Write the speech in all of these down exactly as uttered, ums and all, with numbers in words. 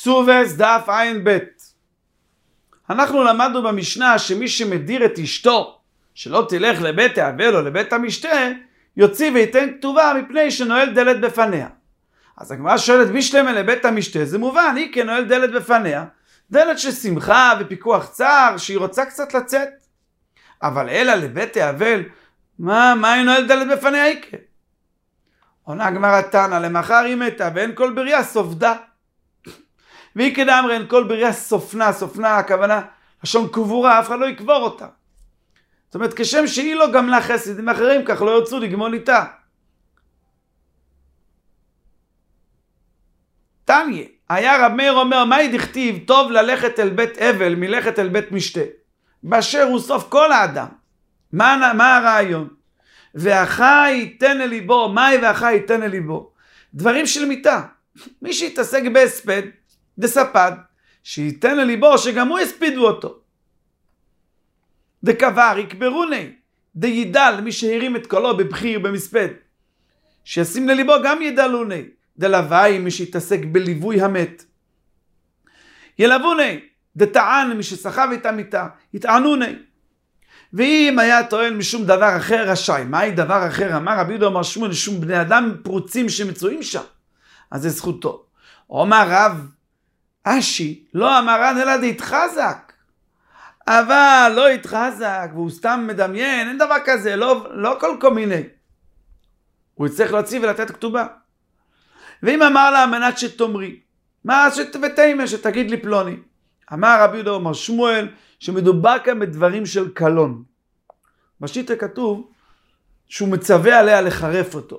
כסובס דף עין בית. אנחנו למדנו במשנה שמי שמדיר את אשתו שלא תלך לבית האבל או לבית המשתה, יוציא וייתן כתובה מפני שנועל דלת בפניה. אז הגמרא שואלת, בישלמה לבית המשתה, זה מובן, היא כנועל דלת בפניה, דלת של שמחה ופיקוח צער, שהיא רוצה קצת לצאת. אבל אלא לבית האבל, מה, מה היא נועל דלת בפניה איקה? עונה הגמרא תנא, למחר היא מתה ואין כל בריה סופדה. והיא כדאמרי אין כל בריה סופנה, סופנה הכוונה, לשון קבורה, אף אחד לא יקבור אותה. זאת אומרת, כשם שהיא לא גמלה חסדים אחרים, כך לא ירצו לגמול איתה. תניא, היה רב מאיר אומר, מהי דכתיב טוב ללכת אל בית אבל מלכת אל בית משתה? באשר הוא סוף כל האדם. מה, מה הרעיון? ואחי ייתן אל ליבו, מהי ואחי ייתן אל ליבו? דברים של מיטה. מי שיתעסק בהספד, דספד, שייתן אל ליבו שגם הוא הספידו אותו. דקבר יקברוני, דידל, מי שהרים את קולו בבחיר במספד, שישים לליבו גם ידלוני, דלוואי, מי שיתעסק בליווי המת. ילבוני, דטען, מי שסחב את המיטה, יטענוני. ואם היה טוען משום דבר אחר רשאי, מהי דבר אחר? אמר רבי יהודה אמר שמואל, שום בני אדם פרוצים שמצויים שם, אז זה זכותו. אומר רב אשי, לא אמרן אלא דהתחזק. אבל לא התחזק, והוא סתם מדמיין, אין דבר כזה, לא, לא כל כל מיני. הוא יצטרך להוציא ולתת כתובה. ואם אמר לה מנת שתאמרי, מה ותאמר שתגיד לי פלוני. אמר רבי יהודה אמר שמואל, שמדובר כאן בדברים של קלון. בשיטה כתוב שהוא מצווה עליה לחרף אותו.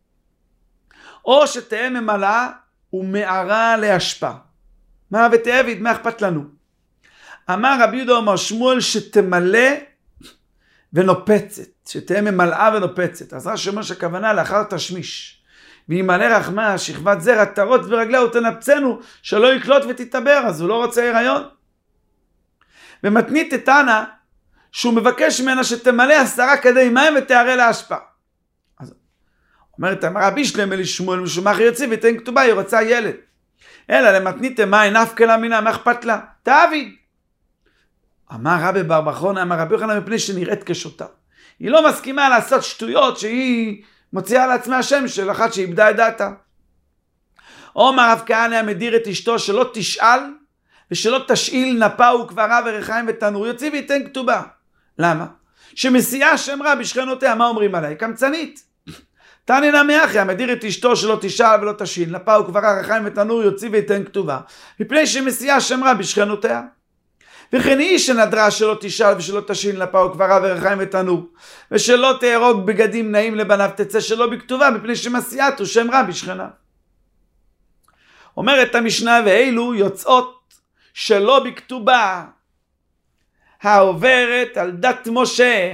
או שתהיה ממלאה ומערה להשפעה. מה ותאביד, מה אכפת לנו? אמר רבי יהודה אמר שמואל שתמלא ונופצת, שתהיה ממלאה ונופצת. אז רש"י אומר שהכוונה לאחר תשמיש. וימלא רחמה שכבת זרע תרוץ ברגליה ותנפצנו שלא יקלוט ותתבר, אז הוא לא רוצה הריון. ומתנית תנא שהוא מבקש ממנה שתמלא עשרה כדי מים ותערה להשפעה. אז אומרת רבי שלמה לשמואל משום אחר יוציא ותן כתובה, היא רוצה ילד. אלא למתנית מים נפקא לה מינה, מה אכפת לה? תעביד. אמר רבי בר בכרון, אמר רבי יוחנן מפני שנראית כשוטה. היא לא מסכימה לעשות שטויות שהיא מוציאה לעצמה השם של אחת שאיבדה את דעתה. אומר רב כהנא המדיר את אשתו שלא תשאל ושלא תשאיל נפה וקברה ורחיים ותנור, יוציא וייתן כתובה. למה? שמסיעה שם רע בשכנותיה, מה אומרים עליי? קמצנית. תני נמי אחי, המדיר את אשתו שלא תשאל ולא תשאיל נפה וקברה רחיים ותנור, יוציא וייתן כתובה. מפני שמסיעה שם רע בשכנותיה. וכן היא שנדרה שלא תשאל ושלא תשאיל נפה וקברה ורחיים ותנור, ושלא תהרוג בגדים נעים לבניו, תצא שלא בכתובה, מפני שמסיעת הוא שם רע בשכנה. אומרת המשנה, ואלו יוצאות שלא בכתובה, העוברת על דת משה,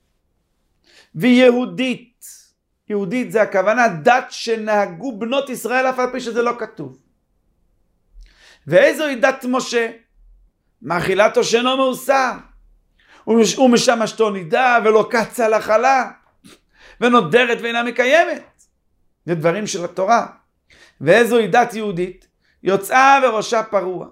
ויהודית. יהודית זה הכוונה דת שנהגו בנות ישראל אף על פי שזה לא כתוב. ואיזו היא דת משה? מאכילתו שאינו מאוסר, ומשמשתו נידה ולא קצה לחלה, ונודרת ואינה מקיימת. זה דברים של התורה. ואיזו היא דת יהודית? יוצאה וראשה פרוע,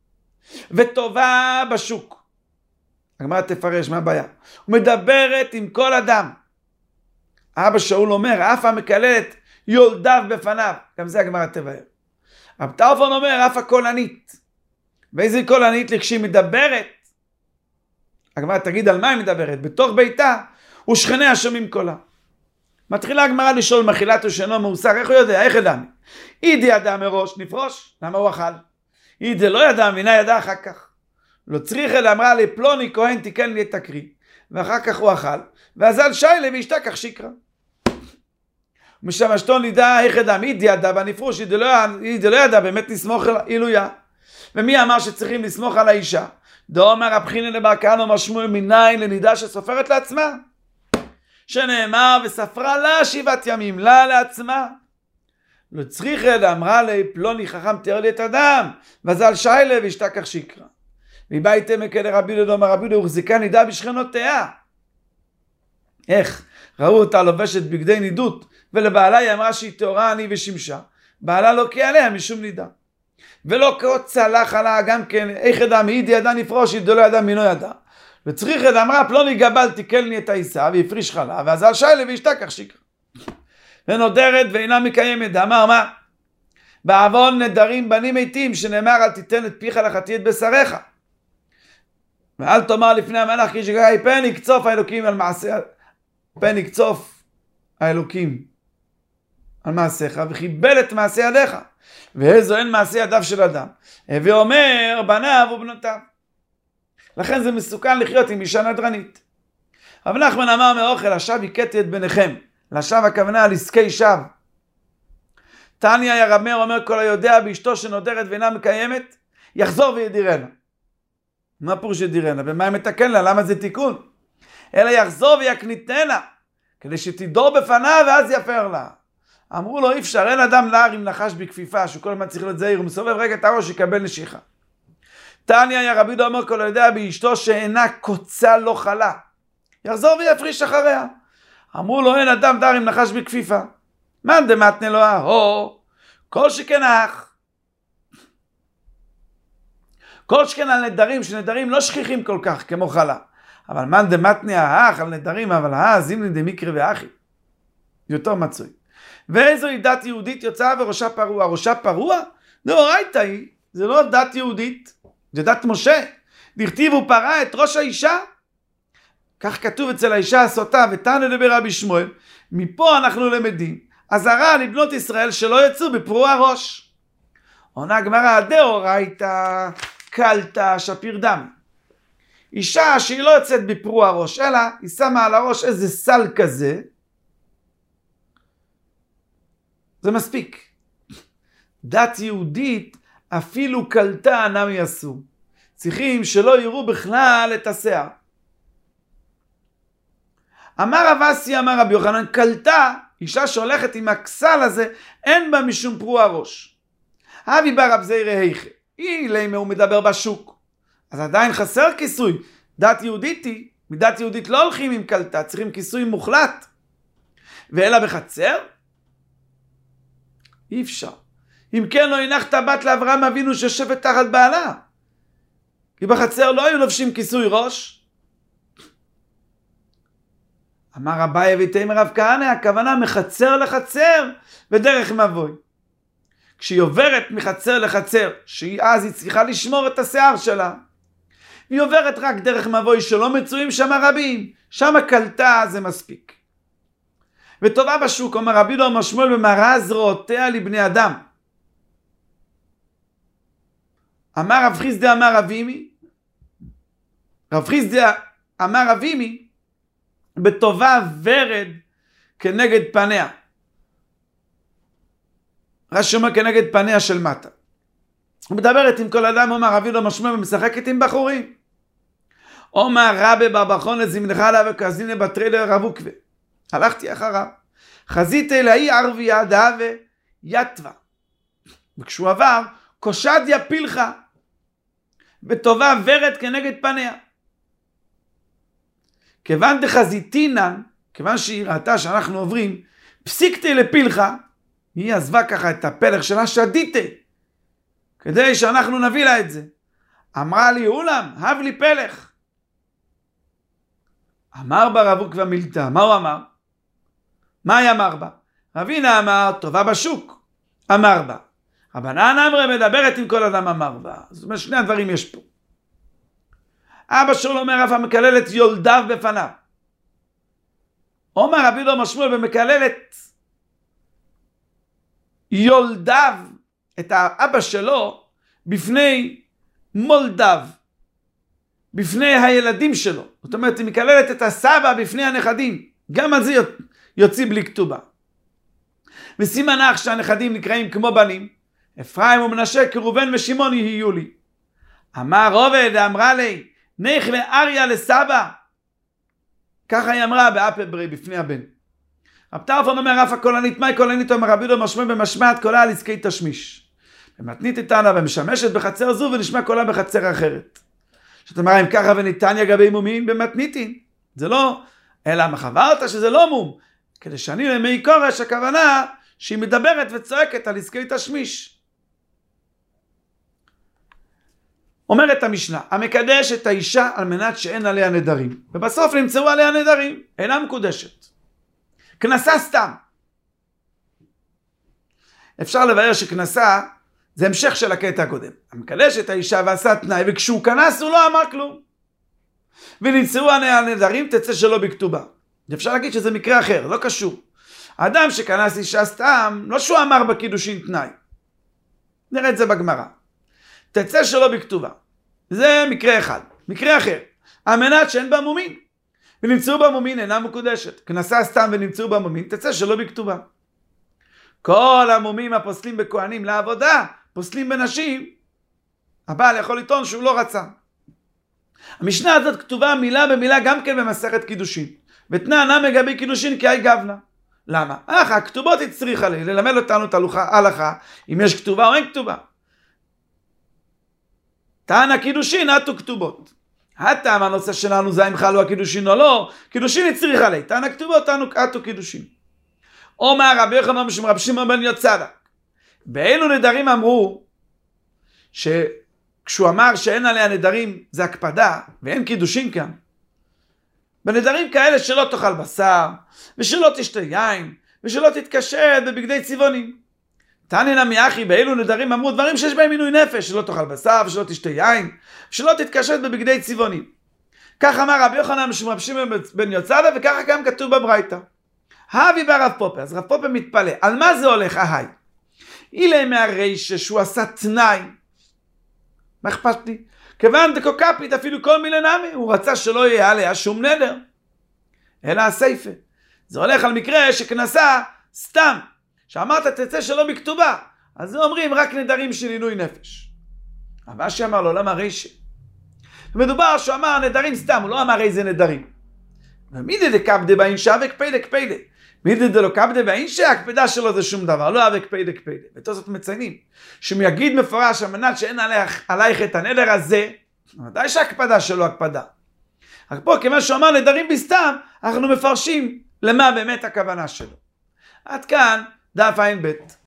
וטובה בשוק. הגמרא תפרש, מה הבעיה? ומדברת עם כל אדם. אבא שאול אומר, אף המקללת יולדיו בפניו. גם זה הגמרא תבהר. רב טרפון אומר, אף הקולנית. ואיזה קולנית כשהיא מדברת? הגמרא תגיד על מה היא מדברת? בתוך ביתה ושכניה שומעים קולה. מתחילה הגמרא לשאול מאכילתו שאינו מאוסר, איך הוא יודע? איך ידע? אידי ידע מראש, נפרוש. למה הוא אכל? אידי לא ידע, מינה ידע אחר כך. לא צריך אלא אמרה לי, פלוני כהן תיקן לי את הקרי, ואחר כך הוא אכל, ואזל שיילה וישתה כך שיקרה. ומשמשתו נידה, איך ידע? אידי ידע בנפרוש, אידי לא, אידי לא ידע, באמת נסמוך אילויה. ומי אמר שצריכים לסמוך על האישה? דאמר רב חייא לבר כהנא אמר שמואל, מניין לנידה שסופרת לעצמה? שנאמר וספרה לה שבעת ימים, לה לעצמה. לא צריך אלא אמרה לי, פלוני חכם תיאר לי את אדם, ואזל שיילה וישתה כך שיקרה. מבית עמק אל רבי יהודה אמר רבי יהודה, הוחזקה נידה בשכנותיה. איך? ראו אותה לובשת בגדי נידות, ולבעלה היא אמרה שהיא טהורה אני ושמשה. בעלה לא קיא עליה משום נידה. ולא קוצה לך עלה גם כן, איך ידע מידי ידע נפרוש, ידע לא ידע מינו ידע. וצריך ידע, אמרה פלוני גבל תיקלני את העיסה, והפריש חלה, ואזל שיילה וישתכח שיקר. ונודרת ואינה מקיימת, אמר מה? בעוון נדרים בנים מתים, שנאמר אל תיתן את פיך לחטיא את בשריך. ואל תאמר לפני המלאך כי שגאי פן יקצוף האלוקים על מעשה, פן יקצוף האלוקים על מעשיך, וחיבל את מעשי ידיך. ואיזו אין מעשי ידיו של אדם. ואומר בניו ובנותיו. לכן זה מסוכן לחיות עם אישה נדרנית. רב נחמן אמר מאוכל, השב הכיתי את ביניכם. לשב הכוונה על עסקי שב. תניא היה רב מאיר אומר, כל היודע באשתו שנודרת ואינה מקיימת, יחזור וידירנה. מה פירוש ידירנה? ומה מתקן לה? למה זה תיקון? אלא יחזור ויקניתנה, כדי שתדור בפניו ואז יפר לה. אמרו לו, אי אפשר, אין אדם נער עם נחש בכפיפה, שהוא כל הזמן צריך להיות זהיר, הוא מסובב רגע את הראש, יקבל נשיכה. תניא היה רבי יהודה אומר, כל היודע באשתו שאינה קוצה לא חלה. יחזור ויפריש אחריה. אמרו לו, אין אדם נער עם נחש בכפיפה. מאן דמתנא לו אהו, כל שכן האח. כל שכן על נדרים, שנדרים לא שכיחים כל כך כמו חלה. אבל מאן דמתנא האח על נדרים, אבל אה, זימני דמקרי ואחי. יותר מצוי. ואיזוהי דת יהודית יוצאה וראשה פרוע. ראשה פרוע? דאורייתא היא, זה לא דת יהודית, זה דת משה. דכתיב הוא פרע את ראש האישה. כך כתוב אצל האישה הסוטה, ותנא דברבי שמואל. מפה אנחנו למדים. אזהרה לבנות ישראל שלא יצאו בפרוע ראש. עונה גמרא, דאורייתא קלתא שפיר דם. אישה שהיא לא יוצאת בפרוע ראש, אלא היא שמה על הראש איזה סל כזה, זה מספיק. דת יהודית אפילו קלטה נמי אסור. צריכים שלא יראו בכלל את השיער. אמר רב אסי, אמר רבי יוחנן, קלטה, אישה שהולכת עם הכסל הזה, אין בה משום פרוע ראש. אבי בר רב זירא היכא, היא למה הוא מדבר בשוק. אז עדיין חסר כיסוי. דת יהודית היא, מדת יהודית לא הולכים עם קלטה, צריכים כיסוי מוחלט. ואלא בחצר? אי אפשר. אם כן לא הנחת בת לאברהם אבינו שיושבת תחת בעלה. כי בחצר לא היו לובשים כיסוי ראש. אמר אביי ותאמר רב כהנא, הכוונה מחצר לחצר ודרך מבוי. כשהיא עוברת מחצר לחצר, שהיא אז היא צריכה לשמור את השיער שלה, היא עוברת רק דרך מבוי שלא מצויים שם רבים, שם קלטה זה מספיק. וטובה בשוק, אומר רבי יהודה אומר שמואל, במראה זרועותיה לבני אדם. אמר רב חיסדא אמר רב אימי, רב חיסדא אמר רב אימי, בטובה ורד כנגד פניה. רש"י אומר כנגד פניה של מטה. הוא מדברת עם כל אדם, אומר רבי יהודה אומר שמואל, ומשחקת עם בחורים. אומר רבי בבחון לזמנך לה וכזינה בטריילר רב עוקווה. הלכתי אחריו. חזית אלאי ערביה דהווה יתווה. וכשהוא עבר, קושד יפילך. בטובה ורד כנגד פניה. כיוון דחזיתינן, כיוון שהיא ראתה שאנחנו עוברים, פסיקתי לפילך, היא עזבה ככה את הפלח שלה, שדיתה, כדי שאנחנו נביא לה את זה. אמרה לי, אולם, הב לי פלח. אמר בה רב עוקווה מילתא, מה הוא אמר? מה היא אמר בה? רבינה אמר, טובה בשוק, אמר בה. רבנן אמרי מדברת עם כל אדם אמר בה. זאת אומרת, שני הדברים יש פה. אבא שלו אומר, אף המקלל את יולדיו בפניו. אומר רבי יהודה שמואל, ומקלל את יולדיו, את האבא שלו, בפני מולדיו, בפני הילדים שלו. זאת אומרת, היא מקללת את הסבא בפני הנכדים. גם על זה יוציא בלי כתובה. וסימן אח שהנכדים נקראים כמו בנים, אפרים ומנשה, כראובן ושמעון יהיו לי. אמר עובד, אמרה לי, נך לאריה לסבא. ככה היא אמרה באפה ברי בפני הבן. רב טרפון אומר, אף הקולנית, מהי קולנית? אומר רבי יהודה משמע במשמעת קולה על עסקי תשמיש. ומתנית איתנה ומשמשת בחצר זו ונשמע קולה בחצר אחרת. זאת אומרת, אם ככה וניתן יגבי מומין במתניתין. זה לא, אלא מחברת שזה לא מום. כדי שאני למי קורש, הכוונה שהיא מדברת וצועקת על עסקי תשמיש. אומרת המשנה, המקדש את האישה על מנת שאין עליה נדרים, ובסוף נמצאו עליה נדרים, אינה מקודשת. כנסה סתם. אפשר לבאר שכנסה זה המשך של הקטע הקודם. המקדש את האישה ועשה תנאי, וכשהוא כנס הוא לא אמר כלום. ונמצאו עליה נדרים, תצא שלא בכתובה. אפשר להגיד שזה מקרה אחר, לא קשור. האדם שכנס אישה סתם, לא שהוא אמר בקידושין תנאי. נראה את זה בגמרא. תצא שלא בכתובה. זה מקרה אחד. מקרה אחר. על מנת שאין בה מומין. ונמצאו בה מומין אינה מקודשת. כנסה סתם ונמצאו בה מומין, תצא שלא בכתובה. כל המומים הפוסלים בכהנים לעבודה, פוסלים בנשים, הבעל יכול לטעון שהוא לא רצה. המשנה הזאת כתובה מילה במילה גם כן במסכת קידושין. ותנא נמי לגבי קידושין כי היא גבנה. למה? אך, הכתובות הצריכה לי, ללמד אותנו את ההלכה, אם יש כתובה או אין כתובה. טען הקידושין, עטו כתובות. הטעם הנושא שלנו זה אם חלו הקידושין או לא, קידושין הצריכה לי, טען הכתובות, עטו קידושין. אומר רבי יוחנן רבי שמעון בן יהוצדק, באילו נדרים אמרו, שכשהוא אמר שאין עליה נדרים זה הקפדה, ואין קידושין כאן, בנדרים כאלה שלא תאכל בשר, ושלא תשתה יין, ושלא תתקשט בבגדי צבעונים. תענינא מיחי, באילו נדרים אמרו דברים שיש בהם עינוי נפש, שלא תאכל בשר, ושלא תשתה יין, ושלא תתקשט בבגדי צבעונים. כך אמר רבי יוחנן רבי שמעון בן יהוצדק, וככה גם כתוב בברייתא. הבי ברב פופר, אז רב פופר מתפלא, על מה זה הולך ההי? אילי מהרישא שהוא עשה תנאי, מה אכפת לי? כיוון דקוקפית אפילו כל מילי נמי, הוא רצה שלא יהיה עליה שום נדר. אלא הסייפה. זה הולך על מקרה שכנסה סתם, שאמרת תצא שלא בכתובה, אז זה אומרים רק נדרים של עינוי נפש. אבל שאמר לו, למה רישא? מדובר שהוא אמר נדרים סתם, הוא לא אמר איזה נדרים. ומידי דקפדה באינשה וקפדה קפדה. מידי דלא קפדה באינשה, הקפדה שלו זה שום דבר, לא אבק פדה קפדה. ותו זאת מציינים, שהוא יגיד מפורש על מנת שאין עלייך, עלייך את הנדר הזה, ודאי שהקפדה שלו הקפדה. רק פה, כיוון שהוא אמר נדרים בסתם, אנחנו מפרשים למה באמת הכוונה שלו. עד כאן, דף עין ב'.